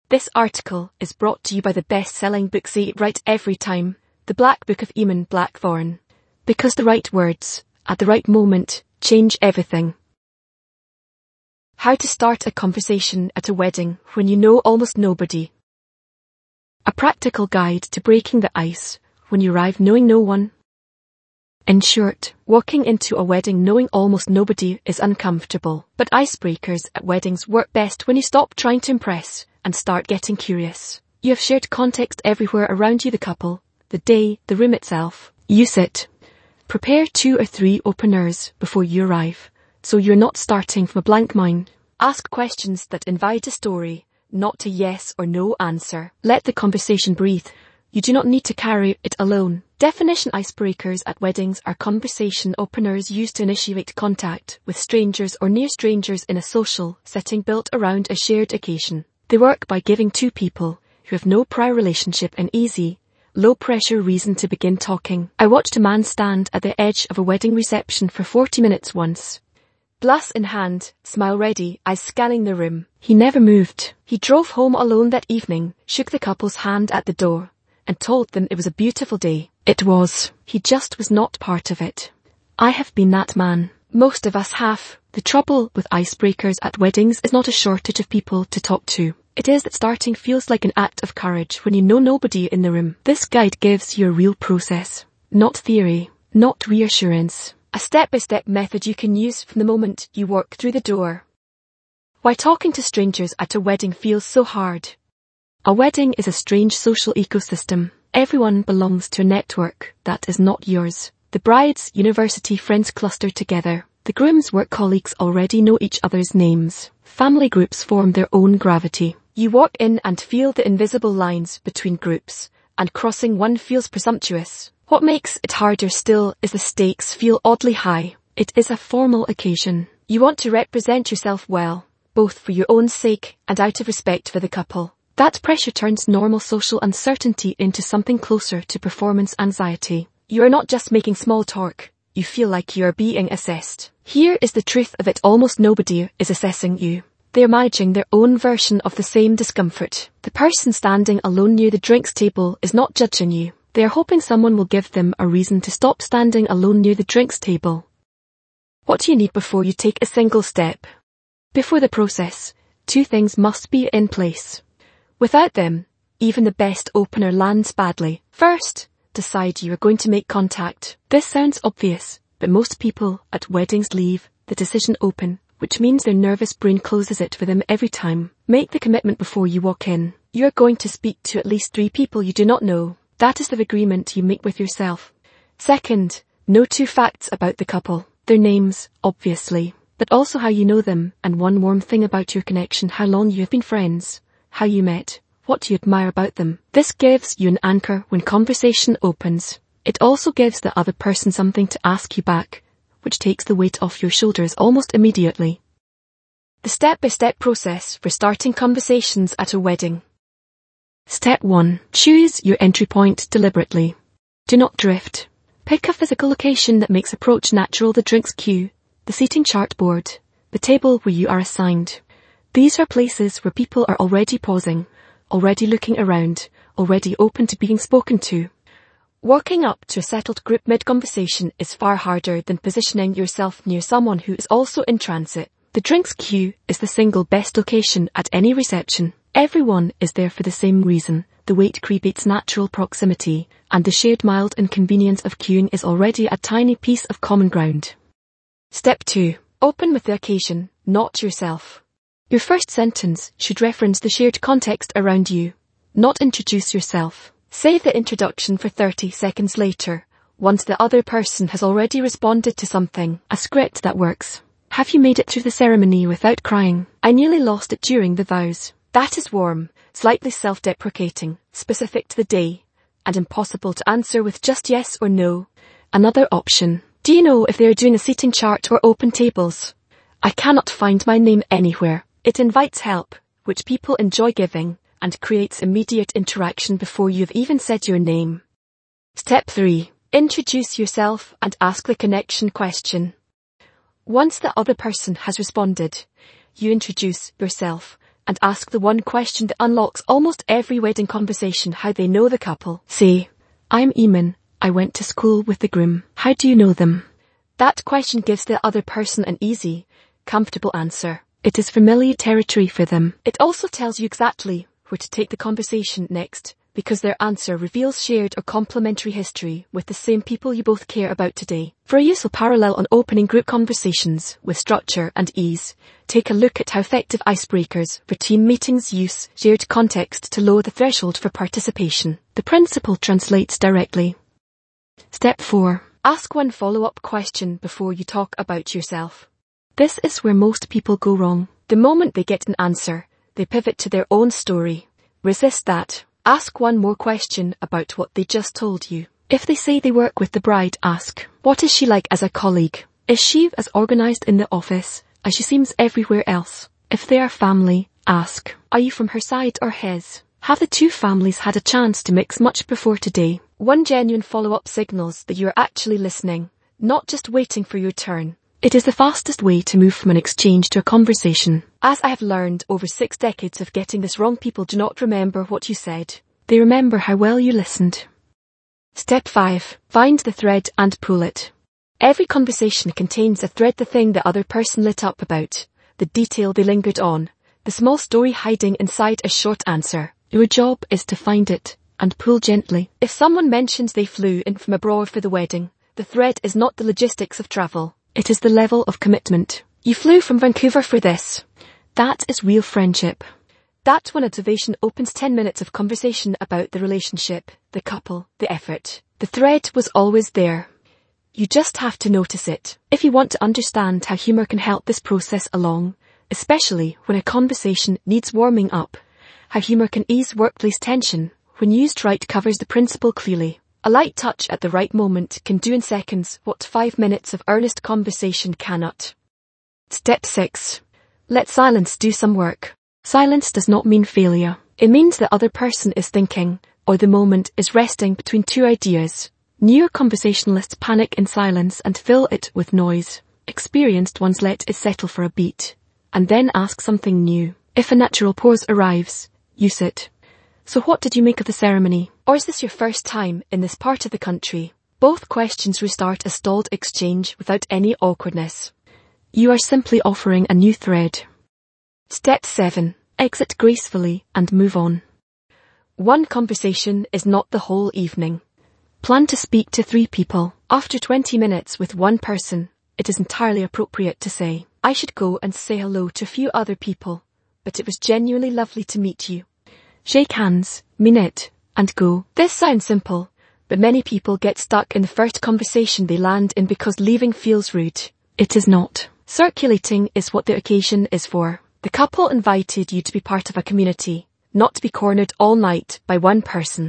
This article is brought to you by the best-selling book Say It Right Every Time, The Black Book of Eamon Blackthorne. Because the right words, at the right moment, change everything. How to start a conversation at a wedding when you know almost nobody. A practical guide to breaking the ice when you arrive knowing no one. In short, walking into a wedding knowing almost nobody is uncomfortable, but icebreakers at weddings work best when you stop trying to impress and start getting curious. You have shared context everywhere around you: the couple, the day, the room itself. Use it. Prepare 2 or 3 openers before you arrive, so you're not starting from a blank mind. Ask questions that invite a story, not a yes or no answer. Let the conversation breathe. You do not need to carry it alone. Definition: icebreakers at weddings are conversation openers used to initiate contact with strangers or near strangers in a social setting built around a shared occasion. They work by giving 2 people who have no prior relationship an easy, low-pressure reason to begin talking. I watched a man stand at the edge of a wedding reception for 40 minutes once. Glass in hand, smile ready, eyes scanning the room. He never moved. He drove home alone that evening, shook the couple's hand at the door, and told them it was a beautiful day. It was. He just was not part of it. I have been that man. Most of us have. The trouble with icebreakers at weddings is not a shortage of people to talk to. It is that starting feels like an act of courage when you know nobody in the room. This guide gives you a real process, not theory, not reassurance. A step-by-step method you can use from the moment you walk through the door. Why talking to strangers at a wedding feels so hard. A wedding is a strange social ecosystem. Everyone belongs to a network that is not yours. The bride's university friends cluster together. The groom's work colleagues already know each other's names. Family groups form their own gravity. You walk in and feel the invisible lines between groups, and crossing one feels presumptuous. What makes it harder still is the stakes feel oddly high. It is a formal occasion. You want to represent yourself well, both for your own sake and out of respect for the couple. That pressure turns normal social uncertainty into something closer to performance anxiety. You are not just making small talk. You feel like you are being assessed. Here is the truth of it: almost nobody is assessing you. They are managing their own version of the same discomfort. The person standing alone near the drinks table is not judging you. They are hoping someone will give them a reason to stop standing alone near the drinks table. What do you need before you take a single step? Before the process, 2 things must be in place. Without them, even the best opener lands badly. First, decide you are going to make contact. This sounds obvious, but most people at weddings leave the decision open, which means their nervous brain closes it for them every time. Make the commitment before you walk in. You are going to speak to at least 3 people you do not know. That is the agreement you make with yourself. Second, know 2 facts about the couple. Their names, obviously, but also how you know them, and one warm thing about your connection: how long you have been friends, how you met, what you admire about them. This gives you an anchor when conversation opens. It also gives the other person something to ask you back, which takes the weight off your shoulders almost immediately. The step-by-step process for starting conversations at a wedding. Step 1. Choose your entry point deliberately. Do not drift. Pick a physical location that makes approach natural: the drinks queue, the seating chart board, the table where you are assigned. These are places where people are already pausing, already looking around, already open to being spoken to. Walking up to a settled group mid-conversation is far harder than positioning yourself near someone who is also in transit. The drinks queue is the single best location at any reception. Everyone is there for the same reason. The wait creates natural proximity, and the shared mild inconvenience of queuing is already a tiny piece of common ground. Step 2. Open with the occasion, not yourself. Your first sentence should reference the shared context around you, not introduce yourself. Save the introduction for 30 seconds later, once the other person has already responded to something. A script that works. Have you made it through the ceremony without crying? I nearly lost it during the vows. That is warm, slightly self-deprecating, specific to the day, and impossible to answer with just yes or no. Another option. Do you know if they are doing a seating chart or open tables? I cannot find my name anywhere. It invites help, which people enjoy giving, and creates immediate interaction before you've even said your name. Step 3. Introduce yourself and ask the connection question. Once the other person has responded, you introduce yourself, and ask the one question that unlocks almost every wedding conversation: how they know the couple. Say, "I'm Eamon. I went to school with the groom. How do you know them?" That question gives the other person an easy, comfortable answer. It is familiar territory for them. It also tells you exactly where to take the conversation next, because their answer reveals shared or complementary history with the same people you both care about today. For a useful parallel on opening group conversations with structure and ease, take a look at how effective icebreakers for team meetings use shared context to lower the threshold for participation. The principle translates directly. Step 4. Ask one follow-up question before you talk about yourself. This is where most people go wrong. The moment they get an answer, they pivot to their own story. Resist that. Ask one more question about what they just told you. If they say they work with the bride, ask, "What is she like as a colleague? Is she as organised in the office as she seems everywhere else?" If they are family, ask, "Are you from her side or his? Have the two families had a chance to mix much before today?" One genuine follow-up signals that you are actually listening, not just waiting for your turn. It is the fastest way to move from an exchange to a conversation. As I have learned over 6 decades of getting this wrong, people do not remember what you said. They remember how well you listened. Step 5. Find the thread and pull it. Every conversation contains a thread: the thing the other person lit up about, the detail they lingered on, the small story hiding inside a short answer. Your job is to find it and pull gently. If someone mentions they flew in from abroad for the wedding, the thread is not the logistics of travel. It is the level of commitment. "You flew from Vancouver for this." That is real friendship. That one observation opens 10 minutes of conversation about the relationship, the couple, the effort. The thread was always there. You just have to notice it. If you want to understand how humour can help this process along, especially when a conversation needs warming up, how humour can ease workplace tension when used right covers the principle clearly. A light touch at the right moment can do in seconds what 5 minutes of earnest conversation cannot. Step 6. Let silence do some work. Silence does not mean failure. It means the other person is thinking, or the moment is resting between two ideas. Newer conversationalists panic in silence and fill it with noise. Experienced ones let it settle for a beat, and then ask something new. If a natural pause arrives, use it. "So what did you make of the ceremony?" Or, "Is this your first time in this part of the country?" Both questions restart a stalled exchange without any awkwardness. You are simply offering a new thread. Step 7. Exit gracefully and move on. One conversation is not the whole evening. Plan to speak to 3 people. After 20 minutes with one person, it is entirely appropriate to say, "I should go and say hello to a few other people, but it was genuinely lovely to meet you." Shake hands, mean it, and go. This sounds simple, but many people get stuck in the first conversation they land in because leaving feels rude. It is not. Circulating is what the occasion is for. The couple invited you to be part of a community, not to be cornered all night by one person.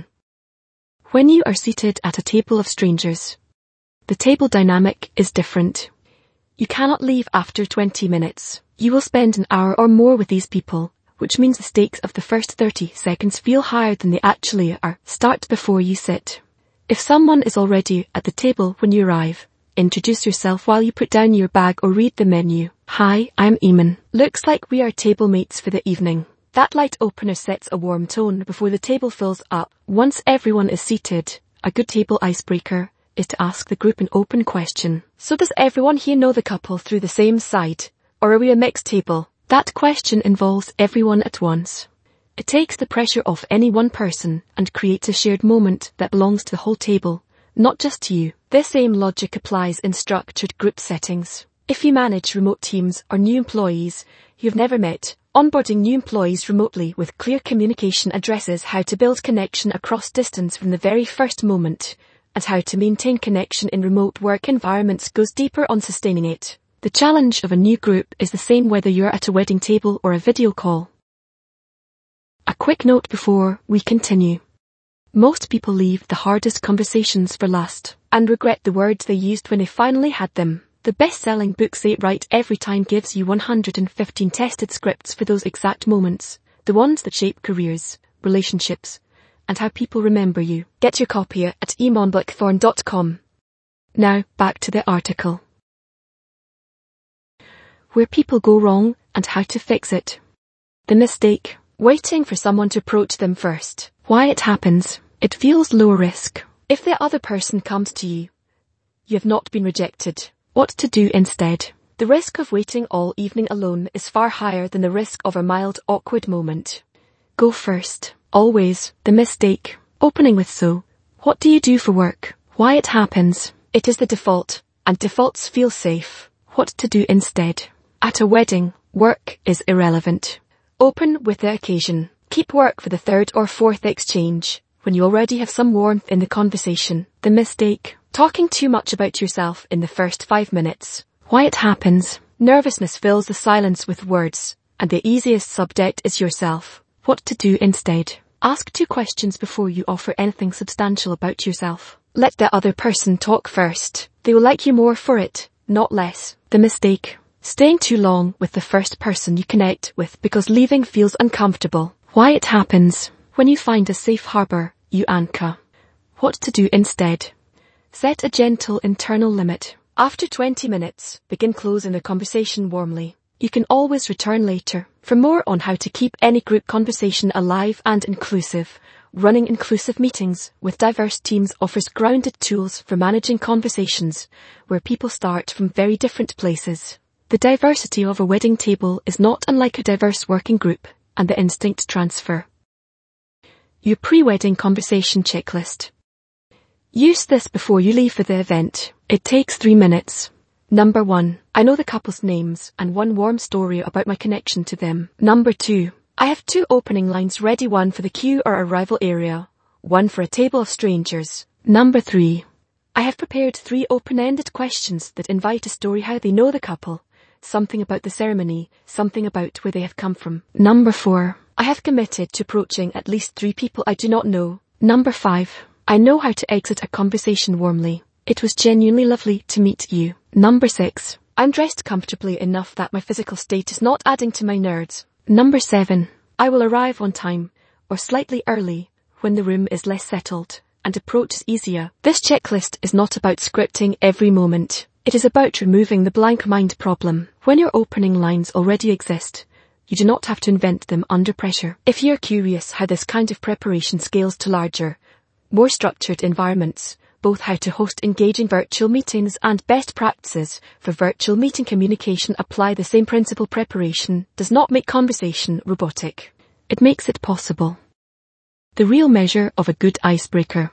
When you are seated at a table of strangers, the table dynamic is different. You cannot leave after 20 minutes. You will spend an hour or more with these people, which means the stakes of the first 30 seconds feel higher than they actually are. Start before you sit. If someone is already at the table when you arrive, introduce yourself while you put down your bag or read the menu. "Hi, I'm Eamon. Looks like we are table mates for the evening." That light opener sets a warm tone before the table fills up. Once everyone is seated, a good table icebreaker is to ask the group an open question. "So does everyone here know the couple through the same side? Or are we a mixed table?" That question involves everyone at once. It takes the pressure off any one person and creates a shared moment that belongs to the whole table, not just to you. This same logic applies in structured group settings. If you manage remote teams or new employees you've never met, onboarding new employees remotely with clear communication addresses how to build connection across distance from the very first moment, and how to maintain connection in remote work environments goes deeper on sustaining it. The challenge of a new group is the same whether you're at a wedding table or a video call. A quick note before we continue. Most people leave the hardest conversations for last, and regret the words they used when they finally had them. The best-selling book Say It Right Every Time gives you 115 tested scripts for those exact moments, the ones that shape careers, relationships, and how people remember you. Get your copy at eamonblackthorn.com. Now, back to the article. Where people go wrong and how to fix it. The mistake. Waiting for someone to approach them first. Why it happens. It feels low risk. If the other person comes to you, you have not been rejected. What to do instead. The risk of waiting all evening alone is far higher than the risk of a mild awkward moment. Go first. Always. The mistake. Opening with so. What do you do for work? Why it happens. It is the default, and defaults feel safe. What to do instead. At a wedding, work is irrelevant. Open with the occasion. Keep work for the third or fourth exchange, when you already have some warmth in the conversation. The mistake. Talking too much about yourself in the first 5 minutes. Why it happens. Nervousness fills the silence with words, and the easiest subject is yourself. What to do instead. Ask 2 questions before you offer anything substantial about yourself. Let the other person talk first. They will like you more for it, not less. The mistake. Staying too long with the first person you connect with because leaving feels uncomfortable. Why it happens. When you find a safe harbor, you anchor. What to do instead. Set a gentle internal limit. After 20 minutes, begin closing the conversation warmly. You can always return later. For more on how to keep any group conversation alive and inclusive, running inclusive meetings with diverse teams offers grounded tools for managing conversations where people start from very different places. The diversity of a wedding table is not unlike a diverse working group and the instinct transfer. Your pre-wedding conversation checklist. Use this before you leave for the event. It takes 3 minutes. Number 1. I know the couple's names and one warm story about my connection to them. Number 2. I have 2 opening lines ready, one for the queue or arrival area, one for a table of strangers. Number 3. I have prepared 3 open-ended questions that invite a story how they know the couple, something about the ceremony, something about where they have come from. Number 4. I have committed to approaching at least 3 people I do not know. Number 5. I know how to exit a conversation warmly. It was genuinely lovely to meet you. Number 6. I'm dressed comfortably enough that my physical state is not adding to my nerves. Number 7. I will arrive on time, or slightly early, when the room is less settled, and approach is easier. This checklist is not about scripting every moment. It is about removing the blank mind problem. When your opening lines already exist, you do not have to invent them under pressure. If you're curious how this kind of preparation scales to larger, more structured environments, both how to host engaging virtual meetings and best practices for virtual meeting communication apply the same principle. Preparation does not make conversation robotic. It makes it possible. The real measure of a good icebreaker.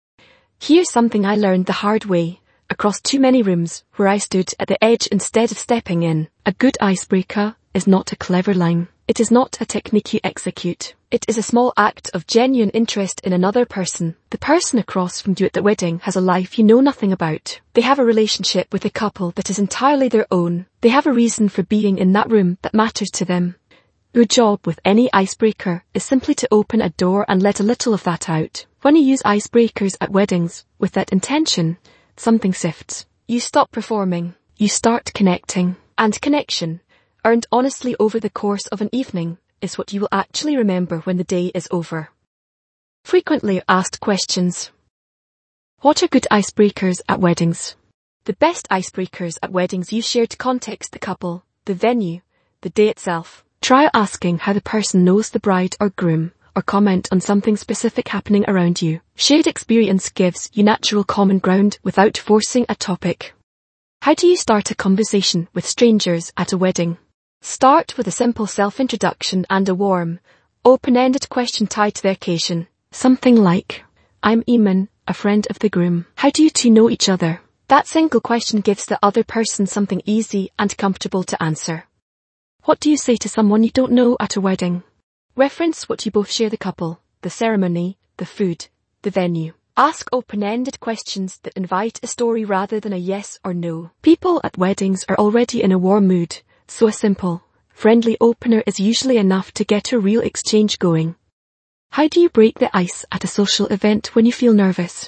Here's something I learned the hard way, across too many rooms where I stood at the edge instead of stepping in. A good icebreaker is not a clever line. It is not a technique you execute. It is a small act of genuine interest in another person. The person across from you at the wedding has a life you know nothing about. They have a relationship with a couple that is entirely their own. They have a reason for being in that room that matters to them. Your job with any icebreaker is simply to open a door and let a little of that out. When you use icebreakers at weddings with that intention, something shifts. You stop performing. You start connecting. And connection, earned honestly over the course of an evening, is what you will actually remember when the day is over. Frequently asked questions. What are good icebreakers at weddings? The best icebreakers at weddings use shared context: the couple, the venue, the day itself. Try asking how the person knows the bride or groom, or comment on something specific happening around you. Shared experience gives you natural common ground without forcing a topic. How do you start a conversation with strangers at a wedding? Start with a simple self-introduction and a warm, open-ended question tied to the occasion. Something like, I'm Eamon, a friend of the groom. How do you 2 know each other? That single question gives the other person something easy and comfortable to answer. What do you say to someone you don't know at a wedding? Reference what you both share: the couple, the ceremony, the food, the venue. Ask open-ended questions that invite a story rather than a yes or no. People at weddings are already in a warm mood, so a simple, friendly opener is usually enough to get a real exchange going. How do you break the ice at a social event when you feel nervous?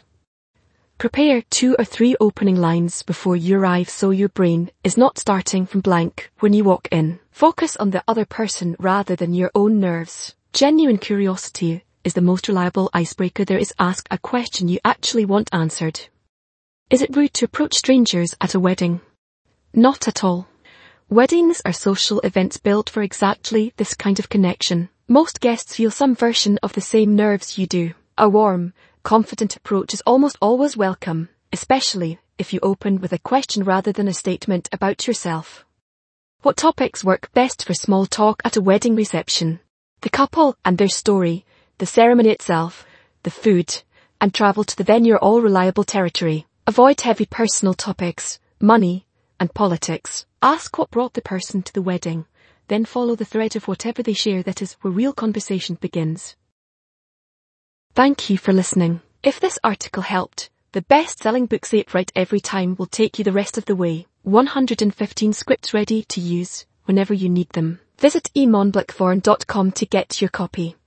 Prepare 2 or 3 opening lines before you arrive so your brain is not starting from blank when you walk in. Focus on the other person rather than your own nerves. Genuine curiosity is the most reliable icebreaker there is. Ask a question you actually want answered. Is it rude to approach strangers at a wedding? Not at all. Weddings are social events built for exactly this kind of connection. Most guests feel some version of the same nerves you do. A warm, confident approach is almost always welcome, especially if you open with a question rather than a statement about yourself. What topics work best for small talk at a wedding reception? The couple and their story, the ceremony itself, the food, and travel to the venue are all reliable territory. Avoid heavy personal topics, money, and politics. Ask what brought the person to the wedding, then follow the thread of whatever they share. That is where real conversation begins. Thank you for listening. If this article helped, the best-selling book Say It Right Every Time will take you the rest of the way. 115 scripts ready to use whenever you need them. Visit emonblickthorn.com to get your copy.